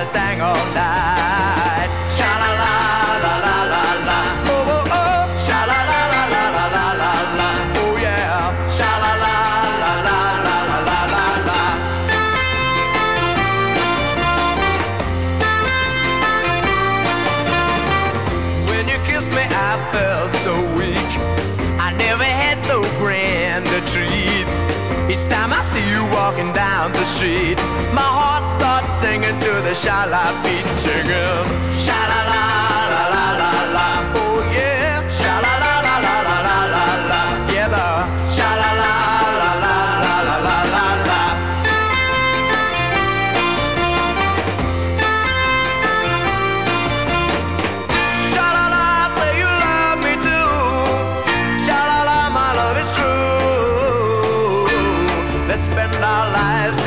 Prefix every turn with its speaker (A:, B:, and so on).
A: sang all night. Sha la la la la la la. Oh oh oh. Sha la la la la la la la la. Oh yeah. Sha la la la la la la la la. When you kissed me, I felt so weak. I never had so grand a treat. Each time I see you walking down the street, my heart starts singing to the sha-la beat, singing sha-la-la, la-la-la, la. Oh yeah, sha-la-la, la-la-la, la-la-la. Yeah, the sha-la-la, la-la-la, la-la-la. Sha-la-la, say you love me too. Sha-la-la, my love is true. Let's spend our lives